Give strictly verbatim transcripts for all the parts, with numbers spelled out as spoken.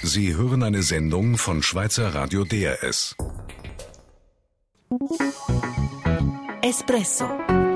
Sie hören eine Sendung von Schweizer Radio D R S. Espresso.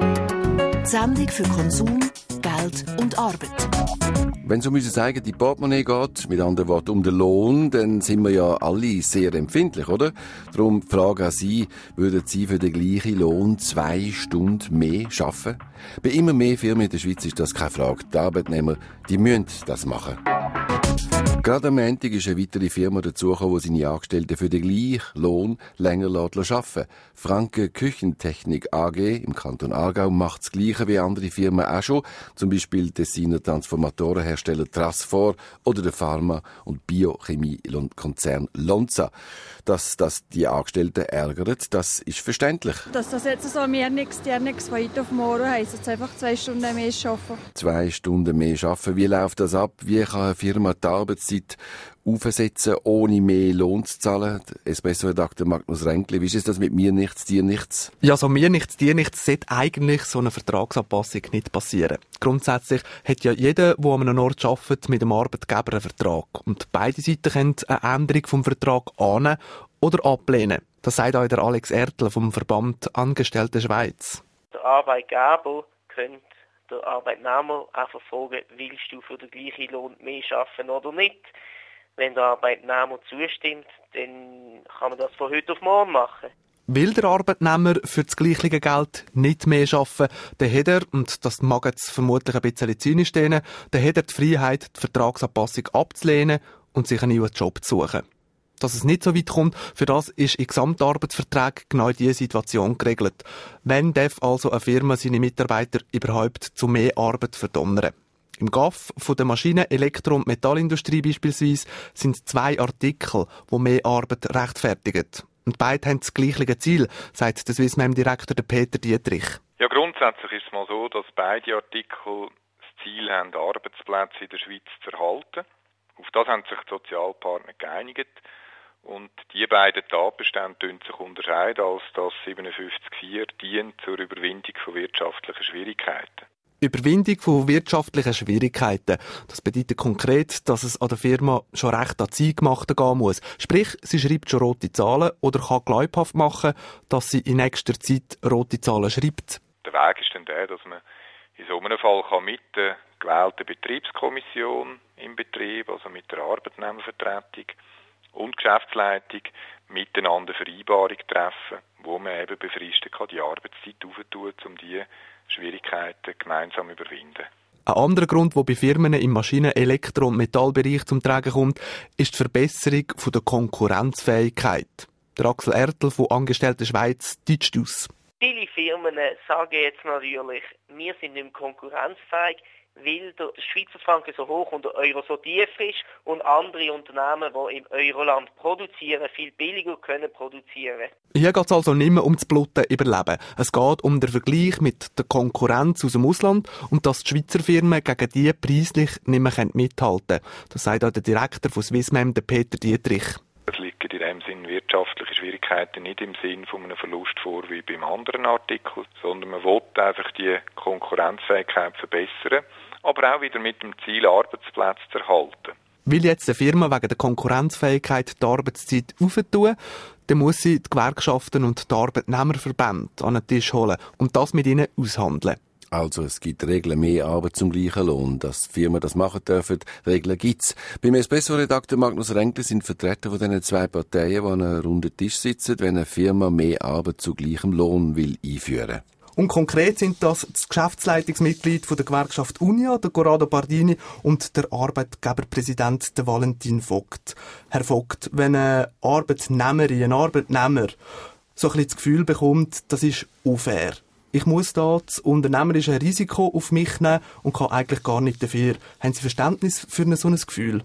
Die Sendung für Konsum, Geld und Arbeit. Wenn es um unser eigenes Portemonnaie geht, mit anderen Worten um den Lohn, dann sind wir ja alle sehr empfindlich, oder? Darum die Frage an Sie, würden Sie für den gleichen Lohn zwei Stunden mehr arbeiten? Bei immer mehr Firmen in der Schweiz ist das keine Frage. Die Arbeitnehmer, die müssen das machen. Gerade am Montag ist eine weitere Firma dazugekommen, die seine Angestellten für den gleichen Lohn länger arbeiten lässt. Franke Küchentechnik A G im Kanton Aargau macht das Gleiche wie andere Firmen auch schon. Zum Beispiel Tessiner Transformatorenhersteller Trasfor oder der Pharma- und Biochemie-Konzern Lonza. Dass das die Angestellten ärgert, das ist verständlich. Dass das jetzt so mir nichts, dir nichts von heute auf morgen heisst, jetzt einfach zwei Stunden mehr arbeiten. Zwei Stunden mehr arbeiten. Wie läuft das ab? Wie kann eine Firma die Arbeitszeit aufsetzen, ohne mehr Lohn zu zahlen? Espresso-Redakteur Magnus Ränkli, wie ist das mit mir nichts, dir nichts? Ja, so mir nichts, dir nichts, sollte eigentlich so eine Vertragsanpassung nicht passieren. Grundsätzlich hat ja jeder, der an einem Ort arbeitet, mit dem Arbeitgeber einen Vertrag. Und beide Seiten können eine Änderung vom Vertrag annehmen oder ablehnen. Das sagt auch der Alex Ertl vom Verband Angestellte Schweiz. Der Arbeitgeber könnte der Arbeitnehmer einfach fragen, willst du für den gleichen Lohn mehr arbeiten oder nicht? Wenn der Arbeitnehmer zustimmt, dann kann man das von heute auf morgen machen. Will der Arbeitnehmer für das gleiche Geld nicht mehr arbeiten, dann hat er, und das mag jetzt vermutlich ein bisschen zynisch stehen, dann hat er die Freiheit, die Vertragsanpassung abzulehnen und sich einen neuen Job zu suchen. Dass es nicht so weit kommt, für das ist in Gesamtarbeitsverträgen genau diese Situation geregelt. Wann darf also eine Firma seine Mitarbeiter überhaupt zu mehr Arbeit verdonnern? Im G A F von der Maschinen-, Elektro- und Metallindustrie beispielsweise sind zwei Artikel, die mehr Arbeit rechtfertigen. Und beide haben das gleiche Ziel, sagt der Swissmem-Direktor Peter Dietrich. Ja, grundsätzlich ist es mal so, dass beide Artikel das Ziel haben, Arbeitsplätze in der Schweiz zu erhalten. Auf das haben sich die Sozialpartner geeinigt. Und die beiden Tatbestände sich unterscheiden, als das siebenundfünfzig Komma vier dient zur Überwindung von wirtschaftlichen Schwierigkeiten. Überwindung von wirtschaftlichen Schwierigkeiten. Das bedeutet konkret, dass es an der Firma schon recht an die Eingemachten gehen muss. Sprich, sie schreibt schon rote Zahlen oder kann glaubhaft machen, dass sie in nächster Zeit rote Zahlen schreibt. Der Weg ist dann der, dass man in so einem Fall kann mit der gewählten Betriebskommission im Betrieb, also mit der Arbeitnehmervertretung und Geschäftsleitung, miteinander eine Vereinbarung treffen, wo man eben befristet kann, die Arbeitszeit aufzutun, um die Schwierigkeiten gemeinsam zu überwinden. Ein anderer Grund, der bei Firmen im Maschinen-, Elektro- und Metallbereich zum Tragen kommt, ist die Verbesserung der Konkurrenzfähigkeit. Der Axel Ertl von Angestellte Schweiz deutscht aus. Viele Firmen sagen jetzt natürlich, wir sind nicht mehr konkurrenzfähig, weil der Schweizer Franken so hoch und der Euro so tief ist und andere Unternehmen, die im Euroland produzieren, viel billiger können produzieren. Hier geht es also nicht mehr um das Bluten Überleben. Es geht um den Vergleich mit der Konkurrenz aus dem Ausland und dass die Schweizer Firmen gegen die preislich nicht mehr mithalten können. Das sagt auch der Direktor von Swissmem, der Peter Dietrich. Es liegen in dem Sinn wirtschaftliche Schwierigkeiten nicht im Sinn von einem Verlust vor wie beim anderen Artikel, sondern man will einfach die Konkurrenzfähigkeit verbessern, aber auch wieder mit dem Ziel, Arbeitsplätze zu erhalten. Will jetzt eine Firma wegen der Konkurrenzfähigkeit die Arbeitszeit aufentun, dann muss sie die Gewerkschaften und die Arbeitnehmerverbände an den Tisch holen und das mit ihnen aushandeln. Also es gibt Regeln, mehr Arbeit zum gleichen Lohn. Dass Firmen das machen dürfen, Regeln gibt's. Beim Espresso-Redakteur Magnus Ränkli sind Vertreter von diesen zwei Parteien, die an einem runden Tisch sitzen, wenn eine Firma mehr Arbeit zu gleichem Lohn will einführen. Und konkret sind das das Geschäftsleitungsmitglied von der Gewerkschaft Unia, der Corrado Bardini, und der Arbeitgeberpräsident, der Valentin Vogt. Herr Vogt, wenn eine Arbeitnehmerin, ein Arbeitnehmer so ein bisschen das Gefühl bekommt, das ist unfair. Ich muss da das unternehmerische Risiko auf mich nehmen und kann eigentlich gar nicht dafür. Haben Sie Verständnis für ein so ein Gefühl?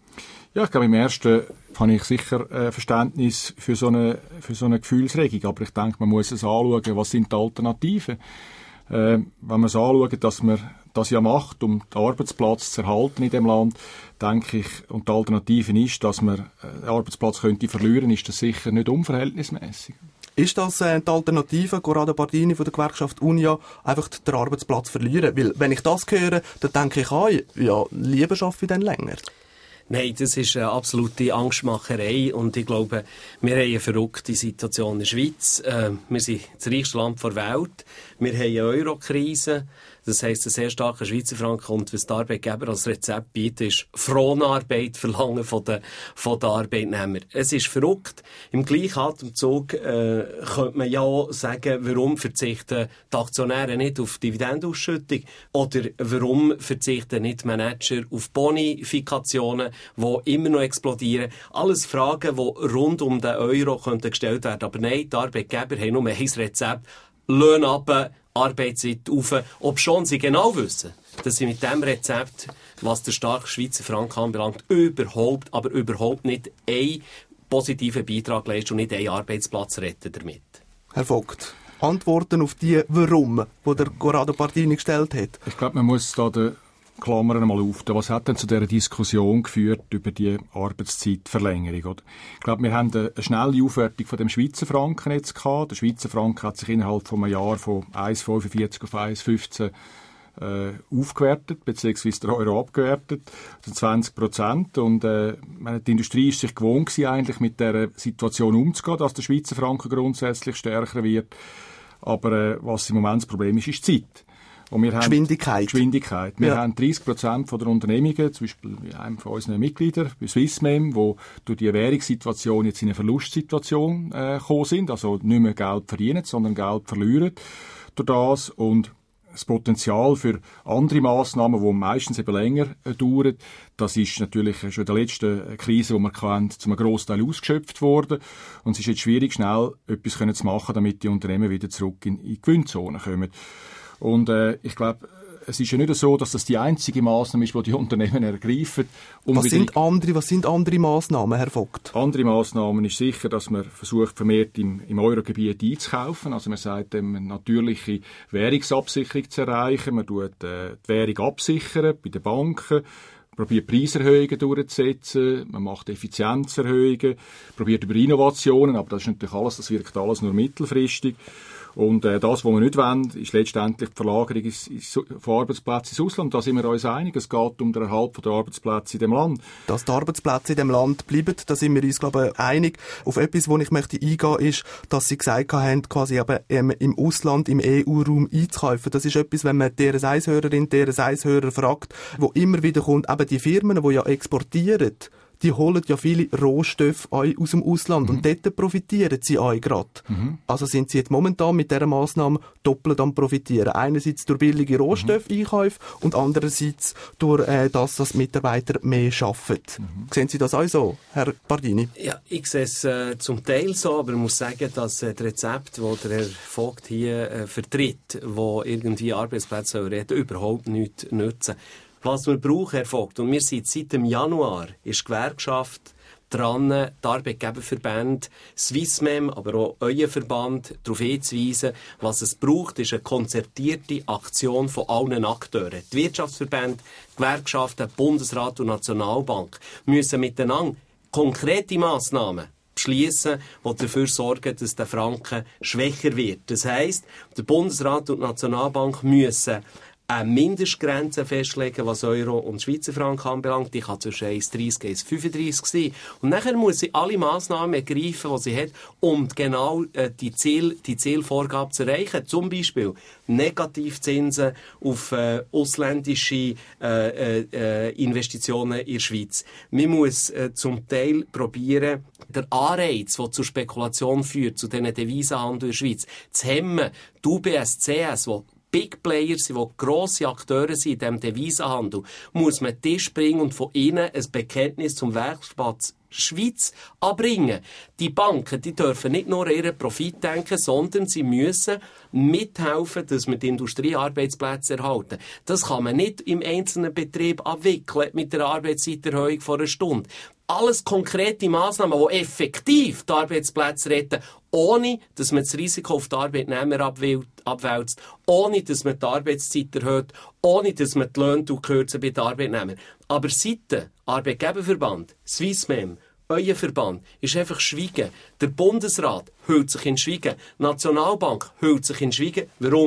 Ja, ich glaube, im ersten habe ich sicher äh, Verständnis für so, eine, für so eine Gefühlsregung. Aber ich denke, man muss es anschauen, was sind die Alternativen. Äh, wenn man es anschaut, dass man das ja macht, um den Arbeitsplatz zu erhalten in dem Land, denke ich, und die Alternative ist, dass man den Arbeitsplatz könnte verlieren, ist das sicher nicht unverhältnismäßig. Ist das äh, die Alternative, Corrado Bardini von der Gewerkschaft Unia, einfach den Arbeitsplatz verlieren? Weil, wenn ich das höre, dann denke ich, ah, ja, lieber arbeite ich dann länger. Nein, das ist eine absolute Angstmacherei und ich glaube, wir haben eine verrückte Situation in der Schweiz. Äh, wir sind das reichste Land der Welt. Wir haben eine Euro-Krise. Das heisst, ein sehr starker Schweizer Franken und was die Arbeitgeber als Rezept bieten, ist Fronarbeit verlangen von den, von den Arbeitnehmern. Es ist verrückt. Im gleichen Atemzug äh, könnte man ja auch sagen, warum verzichten die Aktionäre nicht auf Dividendenausschüttung oder warum verzichten nicht Manager auf Bonifikationen, die immer noch explodieren. Alles Fragen, die rund um den Euro könnten gestellt werden. Aber nein, die Arbeitgeber haben nur ein Rezept. Löhne runter, Arbeitszeit rauf, obschon sie genau wissen, dass sie mit diesem Rezept, was der starke Schweizer Franken anbelangt, überhaupt, aber überhaupt nicht einen positiven Beitrag leisten und nicht einen Arbeitsplatz retten damit. Herr Vogt, Antworten auf die Warum, die der Corrado Pardini gestellt hat. Ich glaube, man muss da den Klammern mal auf. Was hat denn zu dieser Diskussion geführt über die Arbeitszeitverlängerung? Oder? Ich glaube, wir haben eine schnelle Aufwertung von dem Schweizer Franken jetzt gehabt. Der Schweizer Franken hat sich innerhalb von einem Jahr von eins Komma fünfundvierzig auf eins Komma fünfzehn äh, aufgewertet, beziehungsweise der Euro abgewertet, also zwanzig Prozent. Und äh, die Industrie ist sich gewohnt gewesen, eigentlich mit dieser Situation umzugehen, dass der Schweizer Franken grundsätzlich stärker wird. Aber äh, was im Moment das Problem ist, ist die Zeit. Und wir Geschwindigkeit. Haben Geschwindigkeit. Wir ja. haben dreissig Prozent der Unternehmungen, zum Beispiel bei einem von unseren Mitgliedern, bei Swissmem, die durch die Währungssituation jetzt in eine Verlustsituation äh, gekommen sind, also nicht mehr Geld verdienen, sondern Geld verlieren durch das. Und das Potenzial für andere Massnahmen, die meistens eben länger äh, dauern, das ist natürlich schon in der letzten Krise, die wir hatten, zu einem Grossteil ausgeschöpft worden. Und es ist jetzt schwierig, schnell etwas zu machen, damit die Unternehmen wieder zurück in, in die Gewinnzone kommen. Und äh, ich glaube, es ist ja nicht so, dass das die einzige Massnahme ist, die die Unternehmen ergreifen. Um was, sind andere, was sind andere Massnahmen, Herr Vogt? Andere Massnahmen ist sicher, dass man versucht, vermehrt im, im Eurogebiet einzukaufen. Also man sagt, eine natürliche Währungsabsicherung zu erreichen. Man tut äh, die Währung absichern bei den Banken. Probiert Preiserhöhungen durchzusetzen, man macht Effizienzerhöhungen, probiert über Innovationen, aber das ist natürlich alles, das wirkt alles nur mittelfristig. Und äh, das, was wir nicht wollen, ist letztendlich die Verlagerung ins, ins, von Arbeitsplätzen ins Ausland. Da sind wir uns einig. Es geht um den Erhalt der Arbeitsplätze in dem Land. Dass die Arbeitsplätze in dem Land bleiben, da sind wir uns, glaube ich, einig. Auf etwas, wo ich möchte eingehen, ist, dass Sie gesagt haben, quasi eben ähm, im Ausland, im E U-Raum einzukaufen. Das ist etwas, wenn man deren Eishörerin, deren Eishörer fragt, wo immer wieder kommt, eben die Firmen, die ja exportieren, die holen ja viele Rohstoffe aus dem Ausland mhm. und dort profitieren sie auch gerade. Mhm. Also sind sie jetzt momentan mit dieser Massnahme doppelt am profitieren. Einerseits durch billige Rohstoffeinkäufe mhm. und andererseits durch äh, das, dass die Mitarbeiter mehr arbeiten. Mhm. Sehen Sie das auch so, Herr Pardini? Ja, ich sehe es äh, zum Teil so, aber ich muss sagen, dass äh, das Rezept, das der Herr Vogt hier äh, vertritt, wo irgendwie Arbeitsplätze reden, überhaupt nichts nützen. Was wir brauchen, Herr Vogt, und wir sind seit dem Januar, ist die Gewerkschaft dran, die Arbeitgeberverbände, Swissmem, aber auch euer Verband, darauf hinzuweisen, was es braucht, ist eine konzertierte Aktion von allen Akteuren. Die Wirtschaftsverbände, Gewerkschaften, Bundesrat und Nationalbank müssen miteinander konkrete Massnahmen beschließen, die dafür sorgen, dass der Franken schwächer wird. Das heisst, der Bundesrat und die Nationalbank müssen eine Mindestgrenze festlegen, was Euro und Schweizer Franken anbelangt. Die kann zwischen eins Komma dreissig und eins Komma fünfunddreissig sein. Und nachher muss sie alle Massnahmen ergreifen, die sie hat, um genau äh, die, Ziel, die Zielvorgabe zu erreichen. Zum Beispiel Negativzinsen auf äh, ausländische äh, äh, Investitionen in der Schweiz. Man muss äh, zum Teil probieren, der Anreiz, der zur Spekulation führt, zu diesen Devisenhandel in der Schweiz, zu hemmen. Die U B S C S, wo Big Players sind, die grosse Akteure sind in diesem Devisenhandel, muss man Tisch bringen und von ihnen ein Bekenntnis zum Werksplatz Schweiz abbringen. Die Banken, die dürfen nicht nur an ihren Profit denken, sondern sie müssen mithelfen, dass wir die Industriearbeitsplätze erhalten. Das kann man nicht im einzelnen Betrieb abwickeln mit der Arbeitszeiterhöhung von einer Stunde. Alles konkrete Massnahmen, die effektiv die Arbeitsplätze retten, ohne dass man das Risiko auf die Arbeitnehmer abwälzt, ohne dass man die Arbeitszeit erhöht, ohne dass man die Löhne kürzen bei den Arbeitnehmern. Aber seit der Arbeitgeberverband, Swissmem, euer Verband, ist einfach Schweigen. Der Bundesrat hüllt sich in Schweigen. Die Nationalbank hüllt sich in Schweigen. Warum?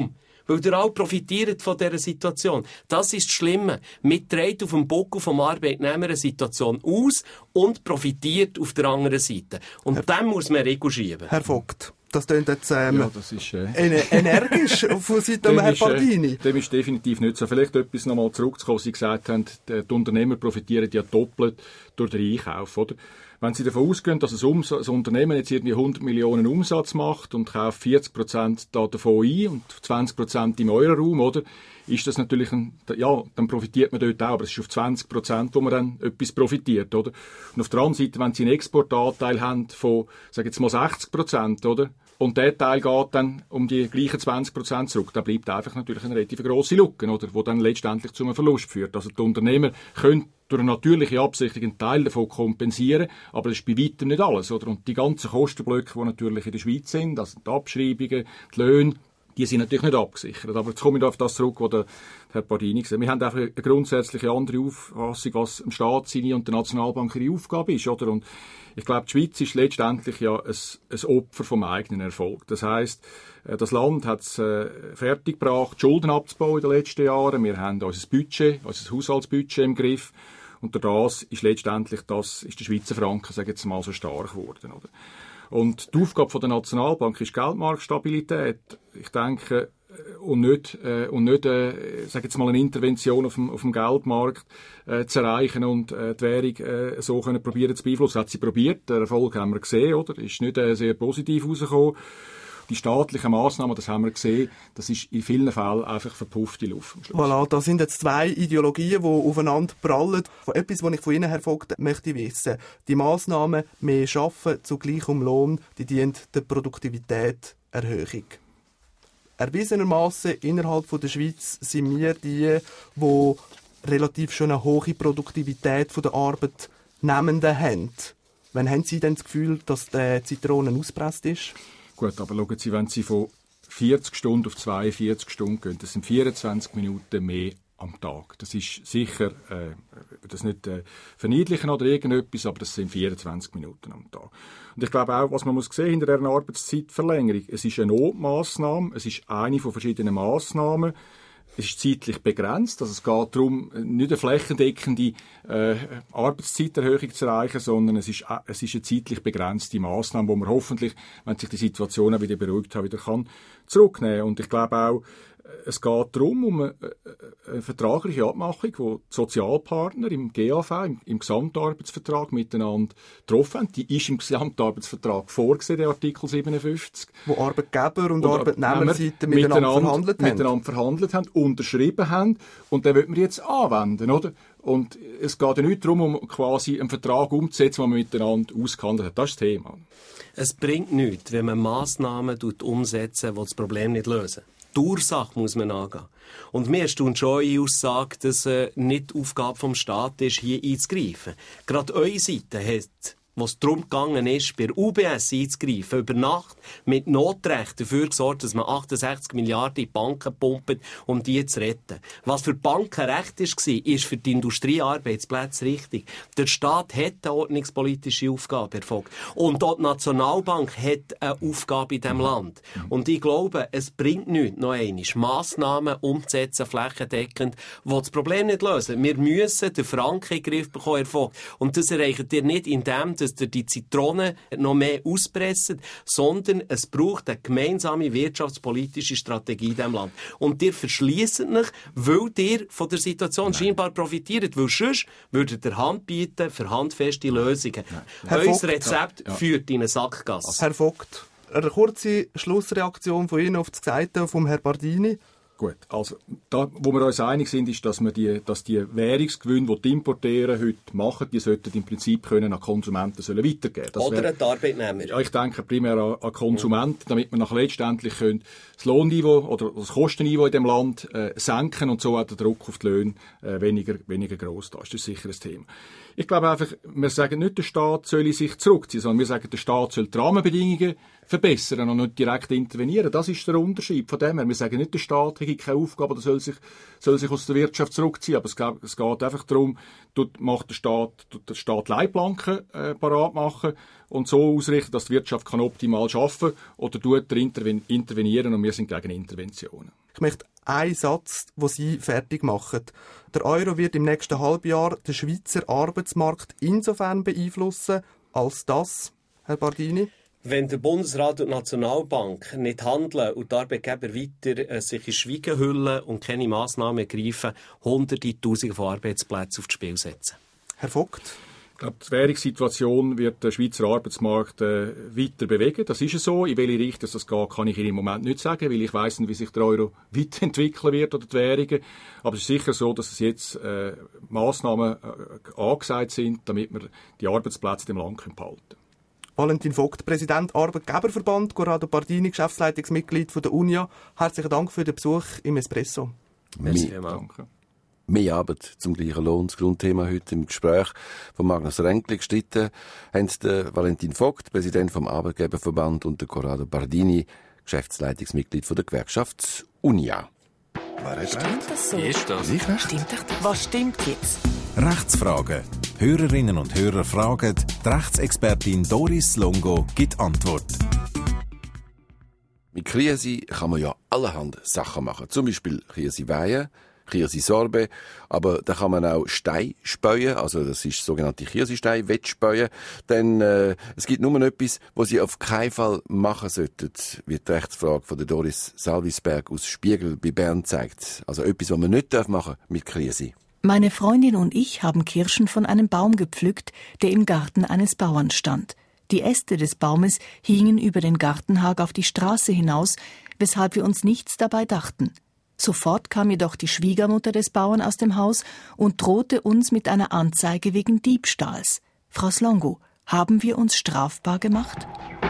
Weil ihr alle profitiert von dieser Situation. Das ist das Schlimme. Man trägt auf dem Buckel vom Arbeitnehmer eine Situation aus und profitiert auf der anderen Seite. Und Herr, dem muss man Regeln schieben. Herr Vogt, das klingt jetzt ähm, ja, das ist, äh, energisch von Seiten Herrn Pardini. Dem ist definitiv nicht so. Vielleicht etwas nochmal zurückzukommen. Sie gesagt haben, die Unternehmer profitieren ja doppelt durch den Einkauf, oder? Wenn Sie davon ausgehen, dass ein, Umsatz, ein Unternehmen jetzt irgendwie hundert Millionen Umsatz macht und kauft vierzig Prozent davon ein und zwanzig Prozent im Euroraum, oder? Ist das natürlich ein, ja, dann profitiert man dort auch, aber es ist auf zwanzig Prozent, wo man dann etwas profitiert, oder? Und auf der anderen Seite, wenn Sie einen Exportanteil haben von, sag jetzt mal sechzig Prozent, oder? Und der Teil geht dann um die gleichen zwanzig Prozent zurück. Da bleibt einfach natürlich eine relativ grosse Lücke, oder? Die dann letztendlich zu einem Verlust führt. Also die Unternehmer können durch eine natürliche Absicherung einen Teil davon kompensieren, aber das ist bei weitem nicht alles, oder? Und die ganzen Kostenblöcke, die natürlich in der Schweiz sind, also die Abschreibungen, die Löhne, die sind natürlich nicht abgesichert. Aber jetzt komme ich auf das zurück, was der Herr Pardini gesagt hat. Wir haben einfach eine grundsätzliche andere Auffassung, was im Staat seine und der Nationalbank ihre Aufgabe ist, oder? Und ich glaube, die Schweiz ist letztendlich ja ein, ein Opfer vom eigenen Erfolg. Das heisst, das Land hat es äh, fertiggebracht, Schulden abzubauen in den letzten Jahren. Wir haben unser Budget, unser Haushaltsbudget im Griff. Und durch das ist letztendlich das, ist der Schweizer Franken, sage ich jetzt mal, so stark geworden, oder? Und die Aufgabe der Nationalbank ist Geldmarktstabilität. Ich denke, und nicht, äh, und nicht äh, sag jetzt mal, eine Intervention auf dem, auf dem Geldmarkt äh, zu erreichen und äh, die Währung äh, so können probieren zu beeinflussen. Hat sie probiert, der Erfolg haben wir gesehen, oder? Ist nicht äh, sehr positiv rausgekommen. Die staatlichen Massnahmen, das haben wir gesehen, das ist in vielen Fällen einfach verpuffte Luft. Voilà, da sind jetzt zwei Ideologien, die aufeinander prallen. Etwas, was ich von Ihnen, Herr Vogt, möchte wissen. Die Massnahmen mehr Arbeiten zu gleichem Lohn, die dienen der Produktivitätserhöhung. Erwiesenermassen innerhalb der Schweiz sind wir die, die relativ schon eine hohe Produktivität der Arbeitnehmenden haben. Wann haben Sie denn das Gefühl, dass die Zitrone ausgepresst ist? Gut, aber schauen Sie, wenn Sie von vierzig Stunden auf zweiundvierzig Stunden gehen, das sind vierundzwanzig Minuten mehr am Tag. Das ist sicher, äh, das nicht äh, verniedlichen oder irgendetwas, aber das sind vierundzwanzig Minuten am Tag. Und ich glaube auch, was man muss sehen hinter dieser Arbeitszeitverlängerung, es ist eine Notmaßnahme, es ist eine von verschiedenen Massnahmen. Es ist zeitlich begrenzt, also es geht darum, nicht eine flächendeckende äh, Arbeitszeiterhöhung zu erreichen, sondern es ist, es ist eine zeitlich begrenzte Massnahme, wo man hoffentlich, wenn sich die Situation auch wieder beruhigt hat, wieder kann zurücknehmen. Und ich glaube auch, es geht darum, um eine, eine vertragliche Abmachung, wo die Sozialpartner im G A V, im, im Gesamtarbeitsvertrag miteinander getroffen haben. Die ist im Gesamtarbeitsvertrag vorgesehen, der Artikel siebenundfünfzig. Wo Arbeitgeber und Arbeitnehmerseite miteinander, miteinander verhandelt haben. Miteinander verhandelt haben, unterschrieben haben. Und den wollen wir jetzt anwenden, oder? Und es geht ja nicht darum, um quasi einen Vertrag umzusetzen, den man miteinander ausgehandelt hat. Das ist das Thema. Es bringt nichts, wenn man Massnahmen umsetzen, die das Problem nicht lösen. Die Ursache muss man angehen. Und mir erstaunt schon eure Aussage, dass äh, nicht die Aufgabe vom Staat ist, hier einzugreifen. Gerade eure Seite hat, wo es darum gegangen ist, bei U B S einzugreifen, über Nacht mit Notrecht dafür gesorgt, dass man achtundsechzig Milliarden in die Banken pumpt, um die zu retten. Was für die Banken recht war, ist für die Industriearbeitsplätze richtig. Der Staat hat eine ordnungspolitische Aufgabe, Herr Vogt. Und auch die Nationalbank hat eine Aufgabe in diesem Land. Und ich glaube, es bringt nichts, noch einmal, Massnahmen umzusetzen, flächendeckend, die das Problem nicht lösen. Wir müssen den Franken in den Griff bekommen, Herr Vogt. Und das erreicht ihr nicht, indem dass ihr die Zitronen noch mehr auspressen, sondern es braucht eine gemeinsame wirtschaftspolitische Strategie in diesem Land. Und ihr verschliesst euch, weil ihr von der Situation Nein. scheinbar profitiert, weil sonst würdet ihr Hand bieten für handfeste Lösungen. Unser Rezept ja, ja. führt in eine Sackgasse. Herr Vogt, eine kurze Schlussreaktion von Ihnen auf das Gesagte vom Herrn Pardini. Gut, also da, wo wir uns einig sind, ist, dass, wir die, dass die Währungsgewinne, die die Importeure heute machen, die sollten im Prinzip können an Konsumenten sollen weitergeben. Das Oder wär, an die Arbeitnehmer. Ja, ich denke primär an, an Konsumenten, damit wir nachher letztendlich können das Lohnniveau oder das Kostenniveau in dem Land äh, senken und so auch der Druck auf die Löhne äh, weniger, weniger gross da ist. Das ist sicher ein Thema. Ich glaube einfach, wir sagen nicht, der Staat soll sich zurückziehen, sondern wir sagen, der Staat soll die Rahmenbedingungen verbessern und nicht direkt intervenieren. Das ist der Unterschied von dem her. Wir sagen nicht, der Staat hat keine Aufgabe oder soll sich, soll sich aus der Wirtschaft zurückziehen. Aber es geht, es geht einfach darum, dort macht der Staat, dort der Staat Leitplanken äh, parat machen und so ausrichten, dass die Wirtschaft kann optimal arbeiten kann oder tut er interven- intervenieren und wir sind gegen Interventionen. Ich möchte einen Satz, den Sie fertig machen. Der Euro wird im nächsten Halbjahr den Schweizer Arbeitsmarkt insofern beeinflussen, als das, Herr Bardini? Wenn der Bundesrat und die Nationalbank nicht handeln und die Arbeitgeber weiter äh, sich in Schweigen hüllen und keine Massnahmen ergreifen, hunderte, tausende von Arbeitsplätzen aufs Spiel setzen. Herr Vogt? Ich glaube, die Währungssituation wird den Schweizer Arbeitsmarkt äh, weiter bewegen. Das ist es so. In welche Richtung das geht, kann ich Ihnen im Moment nicht sagen, weil ich weiss nicht, wie sich der Euro weiterentwickeln wird oder die Währungen. Aber es ist sicher so, dass es jetzt äh, Massnahmen äh, angesagt sind, damit wir die Arbeitsplätze im Land behalten können. Valentin Vogt, Präsident Arbeitgeberverband, Corrado Bardini, Geschäftsleitungsmitglied von der UNIA. Herzlichen Dank für den Besuch im Espresso. Merci vielmals. Danke. Mehr Arbeit zum gleichen Lohn. Das Grundthema heute im Gespräch von Magnus Ränkli gestritten haben der Valentin Vogt, Präsident vom Arbeitgeberverband, und der Corrado Bardini, Geschäftsleitungsmitglied von der Gewerkschaft UNIA. Stimmt das so? Wie ist das? Stimmt doch. Was stimmt jetzt? Rechtsfragen. Hörerinnen und Hörer fragen, die Rechtsexpertin Doris Longo gibt Antwort. Mit Krise kann man ja allerhand Sachen machen. Zum Beispiel Krise weihen, Krise Sorbe, aber da kann man auch Stein späuen, also das ist sogenannte Kirsestein, Wettspäuen. Denn äh, es gibt nur etwas, was Sie auf keinen Fall machen sollten, wie die Rechtsfrage von der Doris Salvisberg aus Spiegel bei Bern zeigt. Also etwas, was man nicht machen darf mit Krise. Meine Freundin und ich haben Kirschen von einem Baum gepflückt, der im Garten eines Bauern stand. Die Äste des Baumes hingen über den Gartenhag auf die Straße hinaus, weshalb wir uns nichts dabei dachten. Sofort kam jedoch die Schwiegermutter des Bauern aus dem Haus und drohte uns mit einer Anzeige wegen Diebstahls. Frau Slongo, haben wir uns strafbar gemacht?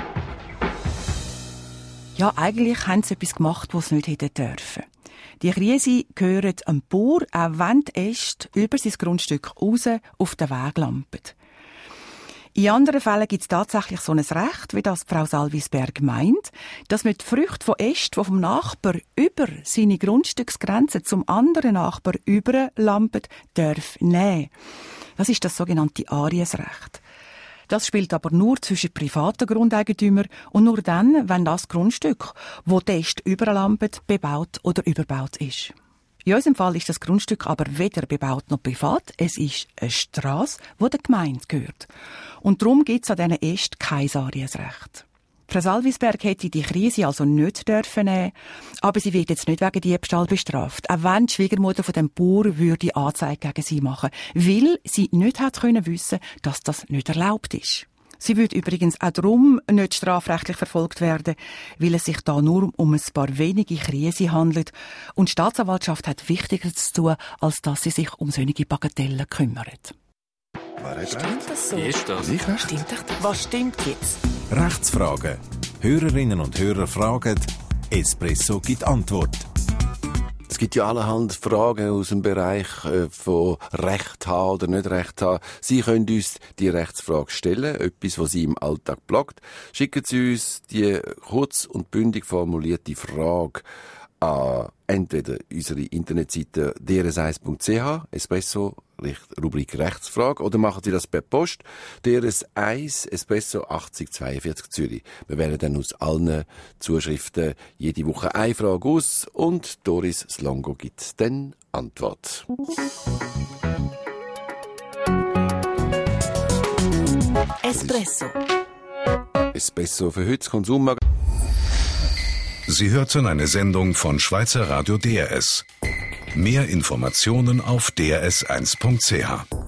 Ja, eigentlich haben sie etwas gemacht, was sie nicht hätten dürfen. Die Krise gehören einem Bauer, auch wenn die Äste über sein Grundstück raus auf den Weg lampen. In anderen Fällen gibt es tatsächlich so ein Recht, wie das Frau Salvisberg meint, dass man die Früchte von Ästen, die vom Nachbar über seine Grundstücksgrenze zum anderen Nachbar überlampen, darf nehmen. Das ist das sogenannte Ariesrecht. Das spielt aber nur zwischen privaten Grundeigentümern und nur dann, wenn das Grundstück, wo die Äste überlampen, bebaut oder überbaut ist. In unserem Fall ist das Grundstück aber weder bebaut noch privat. Es ist eine Strasse, die der Gemeinde gehört. Und darum gibt es an diesen Ästen kein Ariesrecht. Frau Salvisberg hätte die Krise also nicht dürfen nehmen, aber sie wird jetzt nicht wegen Diebstahl bestraft. Auch wenn die Schwiegermutter von dem Bauer würde Anzeige gegen sie machen, weil sie nicht hat können wissen, dass das nicht erlaubt ist. Sie würde übrigens auch darum nicht strafrechtlich verfolgt werden, weil es sich da nur um ein paar wenige Krisen handelt und die Staatsanwaltschaft hat Wichtigeres zu tun, als dass sie sich um solche Bagatellen kümmert. Stimmt das so? Wie ist das? Stimmt doch. Was stimmt jetzt? Rechtsfragen. Hörerinnen und Hörer fragen, Espresso gibt Antwort. Es gibt ja allerhand Fragen aus dem Bereich äh, von Recht haben oder nicht Recht haben. Sie können uns die Rechtsfrage stellen, etwas, was Sie im Alltag plagt. Schicken Sie uns die kurz und bündig formulierte Frage an entweder unsere Internetseite d r s eins punkt c h, Espresso, Rubrik Rechtsfrage, oder machen Sie das per Post, D R S eins, Espresso achtzig zweiundvierzig Zürich. Wir wählen dann aus allen Zuschriften jede Woche eine Frage aus und Doris Slongo gibt dann Antwort. Espresso. Espresso für heute, Konsummagazin. Sie hörten eine Sendung von Schweizer Radio D R S. Mehr Informationen auf d r s eins punkt c h.